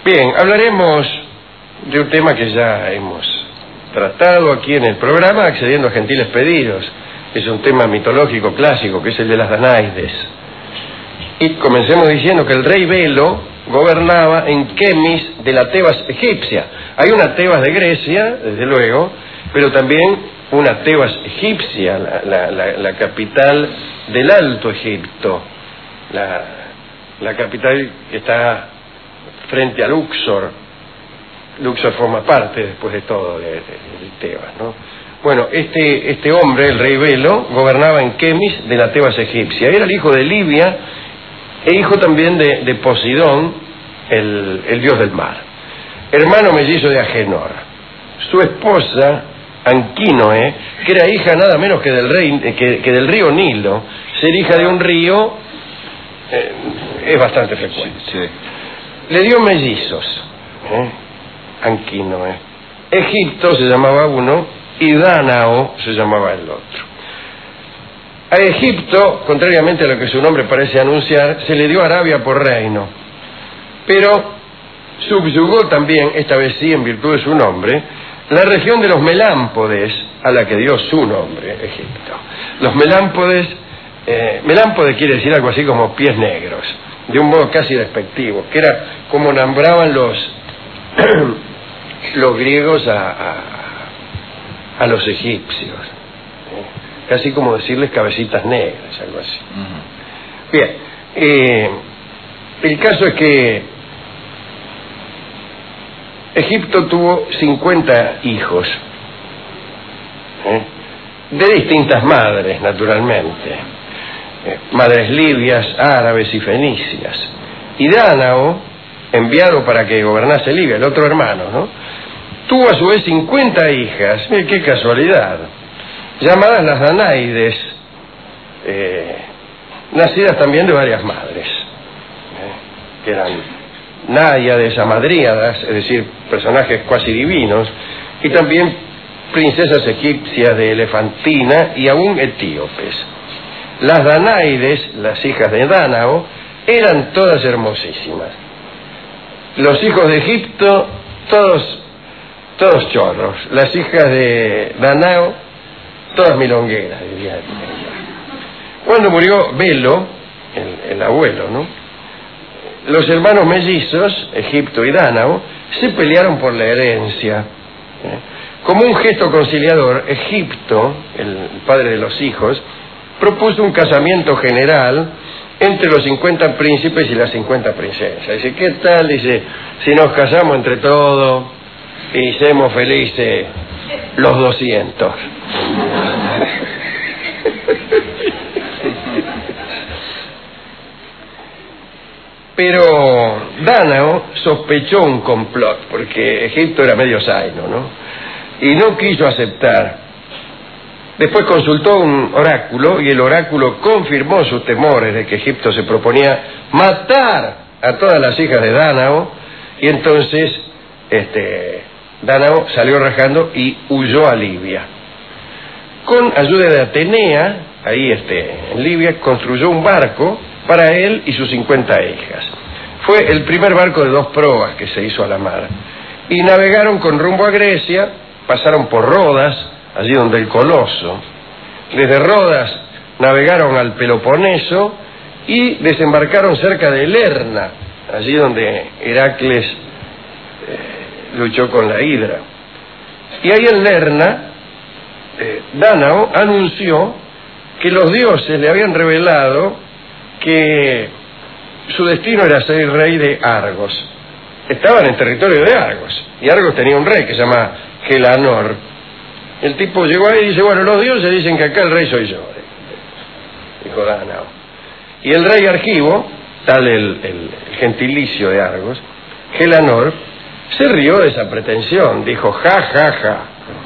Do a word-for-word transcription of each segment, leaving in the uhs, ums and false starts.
Bien, hablaremos de un tema que ya hemos tratado aquí en el programa, accediendo a gentiles pedidos. Es un tema mitológico clásico, que es el de las Danaides. Y comencemos diciendo que el rey Belo gobernaba en Kemis de la Tebas egipcia. Hay una Tebas de Grecia, desde luego, pero también una Tebas egipcia, la, la, la, la capital del Alto Egipto, la, la capital que está frente a Luxor. Luxor forma parte, después de todo, de, de, de Tebas, ¿no? Bueno, este, este hombre, el rey Belo, gobernaba en Kemis de la Tebas egipcia. Era el hijo de Libia e hijo también de, de Posidón, el, el dios del mar. Hermano mellizo de Agenor. Su esposa, Anquinoe, que era hija nada menos que del, rey, que, que del río Nilo. Ser hija de un río eh, es bastante frecuente. Sí, sí. Le dio mellizos, ¿eh? Anquinoe. Egipto se llamaba uno y Dánao se llamaba el otro. A Egipto, contrariamente a lo que su nombre parece anunciar, se le dio Arabia por reino, pero subyugó también, esta vez sí en virtud de su nombre, la región de los Melámpodes, a la que dio su nombre, Egipto. Los Melámpodes, eh, Melámpode quiere decir algo así como pies negros, de un modo casi despectivo, que era como nombraban los los griegos a, a, a los egipcios, ¿eh? Casi como decirles cabecitas negras, algo así. Uh-huh. Bien, eh, el caso es que Egipto tuvo cincuenta hijos, ¿eh? De distintas madres, naturalmente, eh, madres libias, árabes y fenicias. Y Dánao, enviado para que gobernase Libia, el otro hermano, ¿no?, tuvo a su vez cincuenta hijas, mire qué casualidad, llamadas las Danaides, eh, nacidas también de varias madres, eh, que eran náyades, amadríadas, es decir, personajes cuasi divinos, y también princesas egipcias de Elefantina y aún etíopes. Las Danaides, las hijas de Dánao, eran todas hermosísimas. Los hijos de Egipto, todos, todos chorros. Las hijas de Dánao, todas milongueras, diría ella. Cuando murió Belo, el, el abuelo, ¿no?, los hermanos mellizos, Egipto y Dánao, se pelearon por la herencia. ¿eh? Como un gesto conciliador, Egipto, el padre de los hijos, propuso un casamiento general entre los cincuenta príncipes y las cincuenta princesas. Dice, ¿qué tal? Dice, si nos casamos entre todos y seamos felices los doscientos. Pero Dánao sospechó un complot, porque Egipto era medio zaino, ¿no?, y no quiso aceptar. Después consultó un oráculo y el oráculo confirmó sus temores de que Egipto se proponía matar a todas las hijas de Dánao, y entonces este, Dánao salió rajando y huyó a Libia. Con ayuda de Atenea, ahí este, en Libia, construyó un barco para él y sus cincuenta hijas. Fue el primer barco de dos proas que se hizo a la mar. Y navegaron con rumbo a Grecia, pasaron por Rodas, allí donde el Coloso. Desde Rodas navegaron al Peloponeso y desembarcaron cerca de Lerna, allí donde Heracles eh, luchó con la Hidra. Y ahí en Lerna, eh, Dánao anunció que los dioses le habían revelado que su destino era ser rey de Argos. Estaban en territorio de Argos, y Argos tenía un rey que se llama Gelanor. El tipo llegó ahí y dice, bueno, los dioses dicen que acá el rey soy yo, dijo Dánao. Y el rey Argivo, tal el, el, el gentilicio de Argos, Gelanor, se rió de esa pretensión, dijo ja, ja, ja.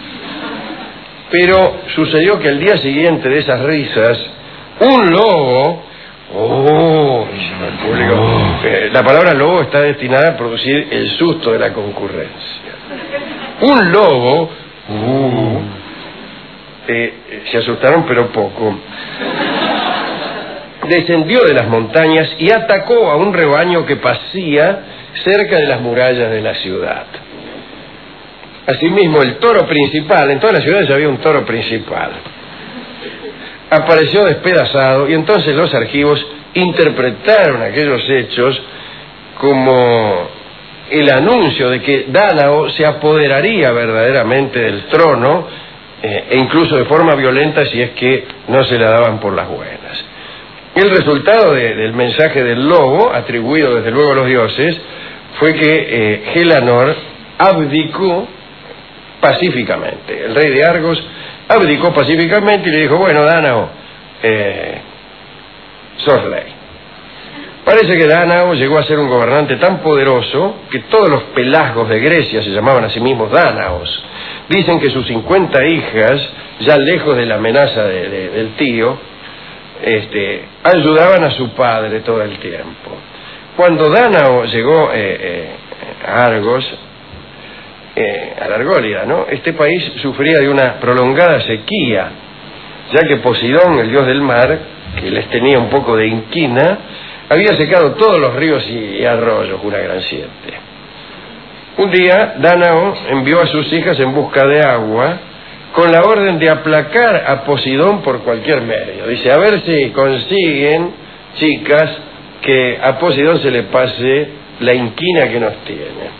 Pero sucedió que el día siguiente de esas risas, un lobo, oh, el público, oh. Eh, la palabra lobo está destinada a producir el susto de la concurrencia. Un lobo, uh, eh, se asustaron pero poco. descendió de las montañas y atacó a un rebaño que pasía cerca de las murallas de la ciudad. Asimismo, el toro principal, en todas las ciudades había un toro principal, apareció despedazado, y entonces los argivos interpretaron aquellos hechos como el anuncio de que Dánao se apoderaría verdaderamente del trono, eh, e incluso de forma violenta si es que no se la daban por las buenas. El resultado de, del mensaje del lobo, atribuido desde luego a los dioses, fue que eh, Helanor abdicó pacíficamente. El rey de Argos abdicó pacíficamente y le dijo: bueno, Dánao, eh, sos rey. Parece que Dánao llegó a ser un gobernante tan poderoso que todos los pelasgos de Grecia se llamaban a sí mismos Dánaos. Dicen que sus cincuenta hijas, ya lejos de la amenaza de, de, del tío, este, ayudaban a su padre todo el tiempo. Cuando Dánao llegó eh, eh, a Argos, eh, a la Argólida, ¿no?, este país sufría de una prolongada sequía, ya que Poseidón, el dios del mar, que les tenía un poco de inquina, había secado todos los ríos y arroyos, una gran siete. Un día, Dánao envió a sus hijas en busca de agua con la orden de aplacar a Poseidón por cualquier medio. Dice: a ver si consiguen, chicas, que a Poseidón se le pase la inquina que nos tiene.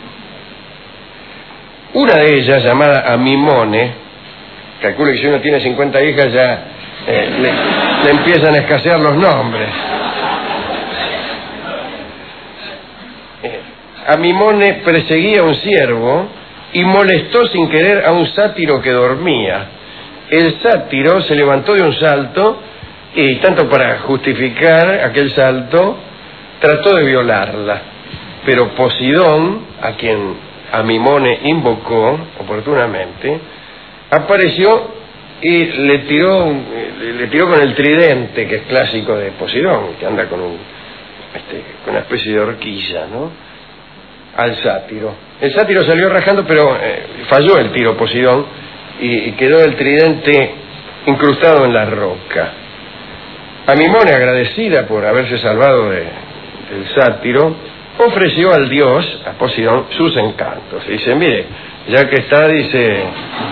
Una de ellas, llamada Amimone, calculo que si uno tiene cincuenta hijas ya eh, le, le empiezan a escasear los nombres. Amimone perseguía a un ciervo y molestó sin querer a un sátiro que dormía. El sátiro se levantó de un salto y, tanto para justificar aquel salto, trató de violarla. Pero Poseidón, a quien Amimone invocó oportunamente, apareció y le tiró, le tiró con el tridente, que es clásico de Poseidón, que anda con, un, este, con una especie de horquilla, ¿no?, al sátiro. El sátiro salió rajando, pero eh, falló el tiro Poseidón y, y quedó el tridente incrustado en la roca. Amimone, agradecida por haberse salvado de, del sátiro, ofreció al dios, a Poseidón, sus encantos. Y dice: mire, ya que está, dice,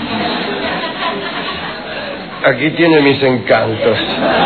aquí tiene mis encantos.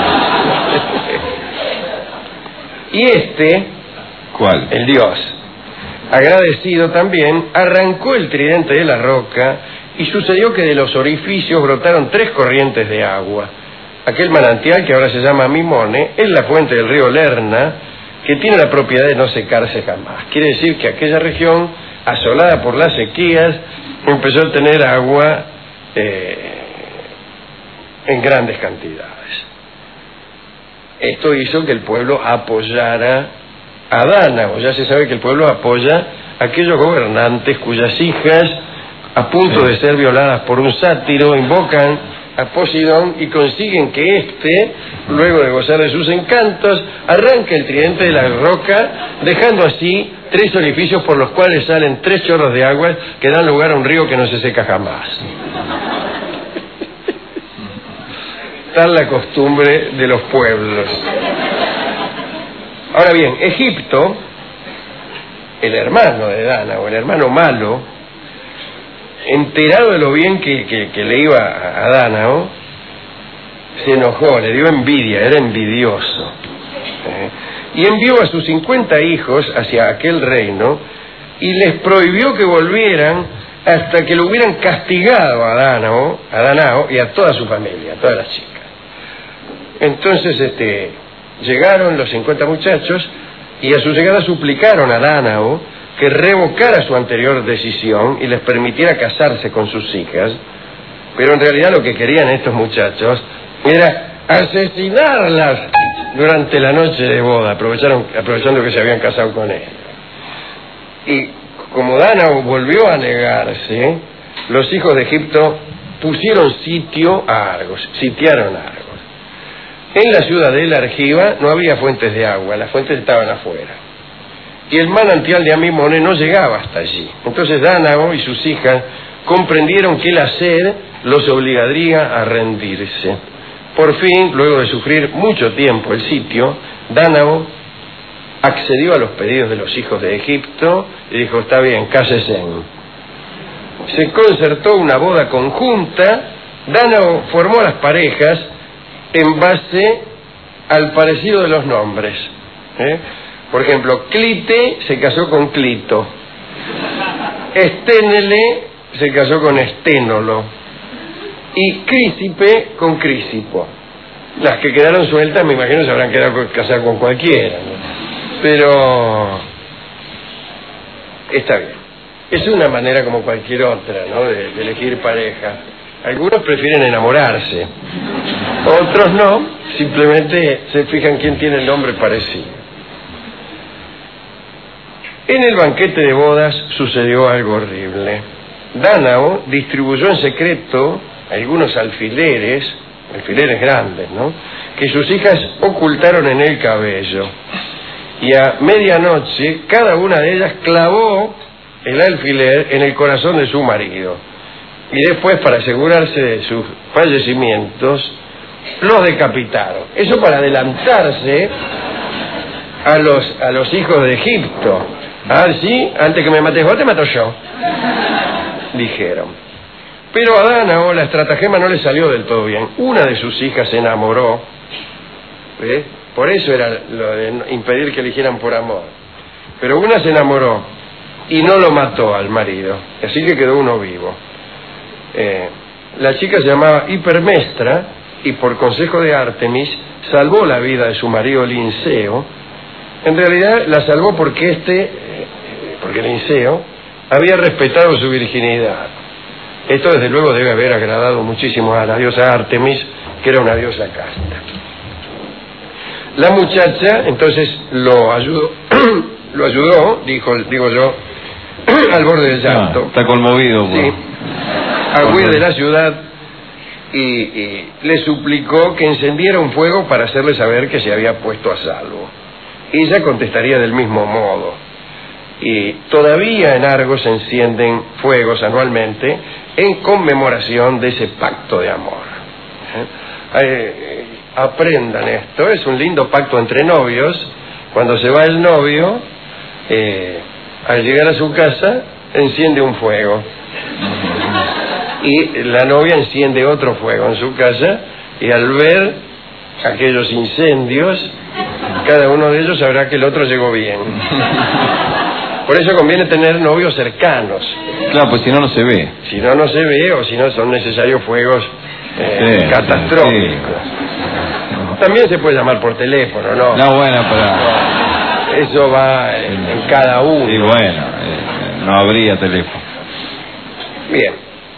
Y este, ¿cuál? El dios, agradecido también, arrancó el tridente de la roca y sucedió que de los orificios brotaron tres corrientes de agua. Aquel manantial, que ahora se llama Amimone, es la fuente del río Lerna, que tiene la propiedad de no secarse jamás. Quiere decir que aquella región, asolada por las sequías, empezó a tener agua eh, en grandes cantidades. Esto hizo que el pueblo apoyara a Dánao. Ya se sabe que el pueblo apoya a aquellos gobernantes cuyas hijas, a punto de ser violadas por un sátiro, invocan a Poseidón y consiguen que éste, luego de gozar de sus encantos, arranque el tridente de la roca, dejando así tres orificios por los cuales salen tres chorros de agua que dan lugar a un río que no se seca jamás. Tal la costumbre de los pueblos. Ahora bien, Egipto, el hermano de Dánao, el hermano malo, enterado de lo bien que, que, que le iba a Dánao, se enojó, le dio envidia, era envidioso. ¿eh? Y envió a sus cincuenta hijos hacia aquel reino y les prohibió que volvieran hasta que lo hubieran castigado a Dánao, a Dánao y a toda su familia, a todas las chicas. Entonces, este... llegaron los cincuenta muchachos y a su llegada suplicaron a Dánao que revocara su anterior decisión y les permitiera casarse con sus hijas, pero en realidad lo que querían estos muchachos era asesinarlas durante la noche de boda, aprovecharon, aprovechando que se habían casado con él. Y como Dánao volvió a negarse, los hijos de Egipto pusieron sitio a Argos, sitiaron a Argos. En la ciudadela Argiva no había fuentes de agua, las fuentes estaban afuera. Y el manantial de Amimone no llegaba hasta allí. Entonces Dánao y sus hijas comprendieron que la sed los obligaría a rendirse. Por fin, luego de sufrir mucho tiempo el sitio, Dánao accedió a los pedidos de los hijos de Egipto y dijo: está bien, cásense. Se concertó una boda conjunta. Dánao formó a las parejas en base al parecido de los nombres, ¿eh? Por ejemplo, Clite se casó con Clito, Esténele se casó con Esténolo y Crísipe con Crísipo. Las que quedaron sueltas, me imagino, se habrán quedado casadas con cualquiera, ¿no? Pero está bien. Es una manera como cualquier otra, ¿no?, de, de elegir pareja. Algunos prefieren enamorarse, otros no, simplemente se fijan quién tiene el nombre parecido. En el banquete de bodas sucedió algo horrible. Dánao distribuyó en secreto algunos alfileres, alfileres grandes, ¿no?, que sus hijas ocultaron en el cabello. Y a medianoche cada una de ellas clavó el alfiler en el corazón de su marido. Y después, para asegurarse de sus fallecimientos, los decapitaron. Eso para adelantarse a los, a los hijos de Egipto. Ah, sí, antes que me mates vos, te mato yo, dijeron. Pero a Dánao la estratagema no le salió del todo bien. Una de sus hijas se enamoró, ¿eh? Por eso era lo de impedir que eligieran por amor. Pero una se enamoró y no lo mató al marido, así que quedó uno vivo. Eh, la chica se llamaba Hipermestra y por consejo de Artemis salvó la vida de su marido Linceo. En realidad la salvó porque este, eh, porque Linceo había respetado su virginidad. Esto desde luego debe haber agradado muchísimo a la diosa Artemis, que era una diosa casta. La muchacha entonces lo ayudó, lo ayudó, dijo, digo yo, al borde del llanto. Ah, está conmovido. Sí. Por... a huir de la ciudad y, y le suplicó que encendiera un fuego para hacerle saber que se había puesto a salvo. Ella contestaría del mismo modo. Y todavía en Argos se encienden fuegos anualmente en conmemoración de ese pacto de amor. ¿Eh? Eh, aprendan esto, es un lindo pacto entre novios. Cuando se va el novio, eh, al llegar a su casa, enciende un fuego. Y la novia enciende otro fuego en su casa, y al ver aquellos incendios, cada uno de ellos sabrá que el otro llegó bien. Por eso conviene tener novios cercanos. Claro, pues si no, no se ve. Si no, no se ve, o si no, son necesarios fuegos eh, sí, catastróficos. Sí. También se puede llamar por teléfono, ¿no? No, bueno, pero... eso va en, en cada uno. Sí, bueno, eh, no habría teléfono. Bien.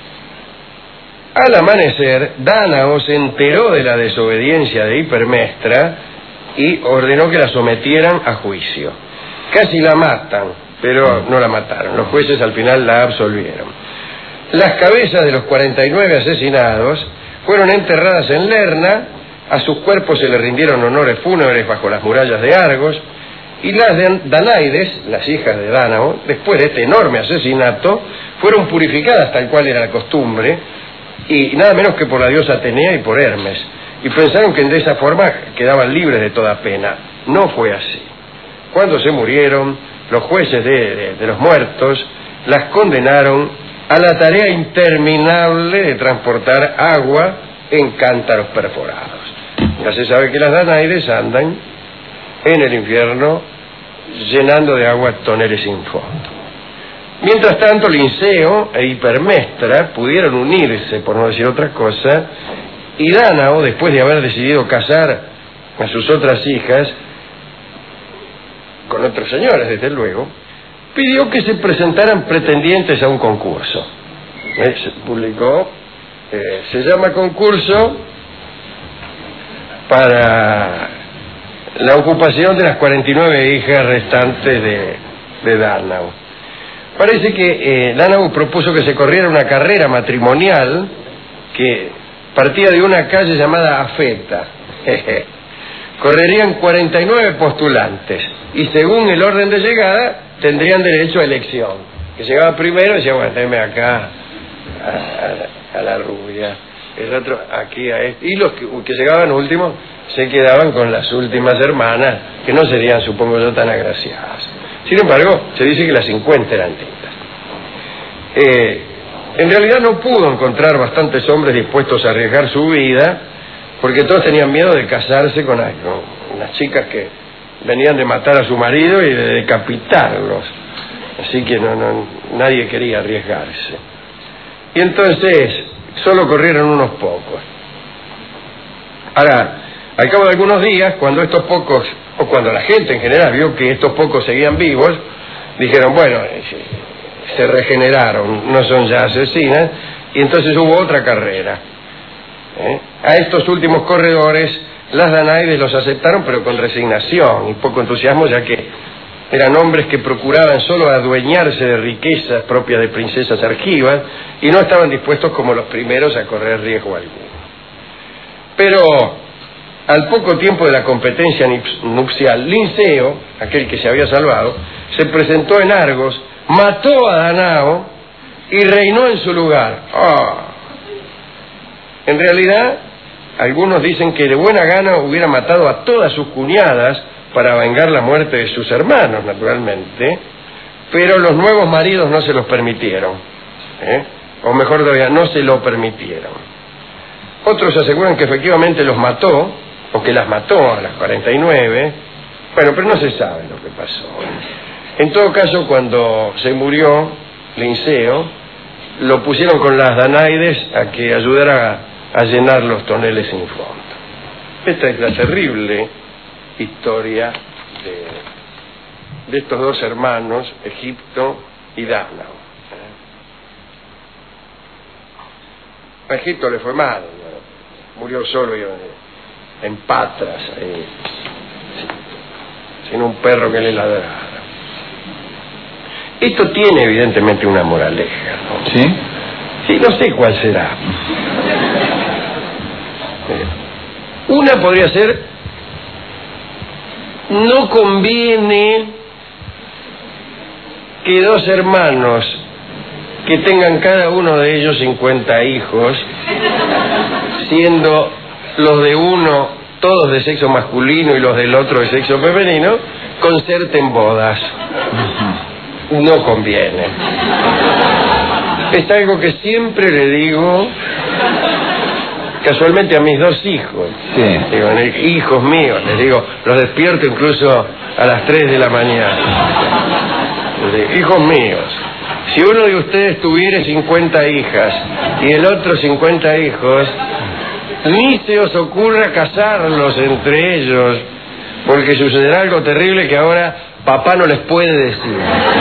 Al amanecer, Dánao se enteró de la desobediencia de Hipermestra y ordenó que la sometieran a juicio. Casi la matan, pero no la mataron. Los jueces al final la absolvieron. Las cabezas de los cuarenta y nueve asesinados fueron enterradas en Lerna. A sus cuerpos se les rindieron honores fúnebres bajo las murallas de Argos. Y las de Danaides, las hijas de Dánao, después de este enorme asesinato, fueron purificadas tal cual era la costumbre, y nada menos que por la diosa Atenea y por Hermes. Y pensaron que de esa forma quedaban libres de toda pena. No fue así. Cuando se murieron, los jueces de, de, de los muertos las condenaron a la tarea interminable de transportar agua en cántaros perforados. Ya se sabe que las Danaides andan en el infierno llenando de agua toneles sin fondo. Mientras tanto, Linceo e Hipermestra pudieron unirse, por no decir otra cosa, y Dánao, después de haber decidido casar a sus otras hijas con otros señores, desde luego, pidió que se presentaran pretendientes a un concurso. Eh, se publicó, eh, se llama concurso para la ocupación de las cuarenta y nueve hijas restantes de, de Dánao. Parece que eh, Dánao propuso que se corriera una carrera matrimonial que partía de una calle llamada Afeta. Correrían cuarenta y nueve postulantes y según el orden de llegada tendrían derecho a elección. Que llegaba primero y decía, bueno, tenme acá a, a, a la rubia. el otro aquí a este. Y los que, que llegaban últimos se quedaban con las últimas hermanas, que no serían, supongo yo, tan agraciadas. Sin embargo, se dice que las cincuenta eran lindas. Eh, en realidad no pudo encontrar bastantes hombres dispuestos a arriesgar su vida, porque todos tenían miedo de casarse con, con unas chicas que venían de matar a su marido y de decapitarlos. Así que no, no, nadie quería arriesgarse. Y entonces solo corrieron unos pocos. Ahora, al cabo de algunos días, cuando estos pocos, o cuando la gente en general vio que estos pocos seguían vivos, dijeron, bueno, se regeneraron, no son ya asesinas, y entonces hubo otra carrera. ¿Eh? A estos últimos corredores, las Danaides los aceptaron, pero con resignación y poco entusiasmo, ya que eran hombres que procuraban solo adueñarse de riquezas propias de princesas argivas y no estaban dispuestos como los primeros a correr riesgo alguno. Pero al poco tiempo de la competencia nupcial, Linceo, aquel que se había salvado, se presentó en Argos, mató a Danao y reinó en su lugar. ¡Oh! En realidad, algunos dicen que de buena gana hubiera matado a todas sus cuñadas para vengar la muerte de sus hermanos, naturalmente, pero los nuevos maridos no se los permitieron, ¿eh? o mejor todavía, no se lo permitieron. Otros aseguran que efectivamente los mató, o que las mató a las cuarenta y nueve, bueno, pero no se sabe lo que pasó. En todo caso, cuando se murió Linceo, lo pusieron con las Danaides a que ayudara a, a llenar los toneles sin fondo. Esta es la terrible historia de, de estos dos hermanos, Egipto y Danao. A Egipto le fue mal, ¿no? Murió solo en Patras, eh, sin un perro que le ladrara. Esto tiene evidentemente una moraleja, ¿no? ¿Sí? Sí, no sé cuál será. Una podría ser: no conviene que dos hermanos que tengan cada uno de ellos cincuenta hijos, siendo los de uno todos de sexo masculino y los del otro de sexo femenino, concerten bodas. No conviene. Es algo que siempre le digo casualmente a mis dos hijos. Sí. Digo, hijos míos, les digo, los despierto incluso a las tres de la mañana. Digo, hijos míos, si uno de ustedes tuviera cincuenta hijas y el otro cincuenta hijos, ni se os ocurra casarlos entre ellos, porque sucederá algo terrible que ahora papá no les puede decir.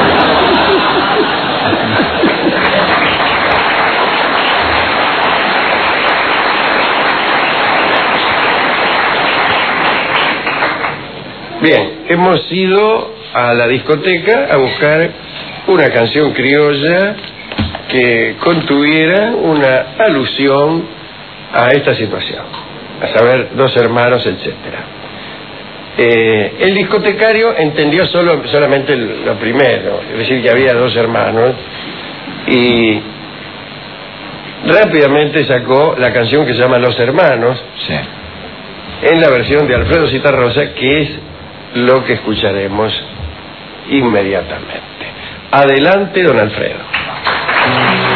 Bien, hemos ido a la discoteca a buscar una canción criolla que contuviera una alusión a esta situación, a saber, dos hermanos, etcétera. Eh, el discotecario entendió solo, solamente lo primero, es decir, que había dos hermanos, y rápidamente sacó la canción que se llama Los Hermanos, sí, en la versión de Alfredo Zitarrosa, que es lo que escucharemos inmediatamente. Adelante, don Alfredo.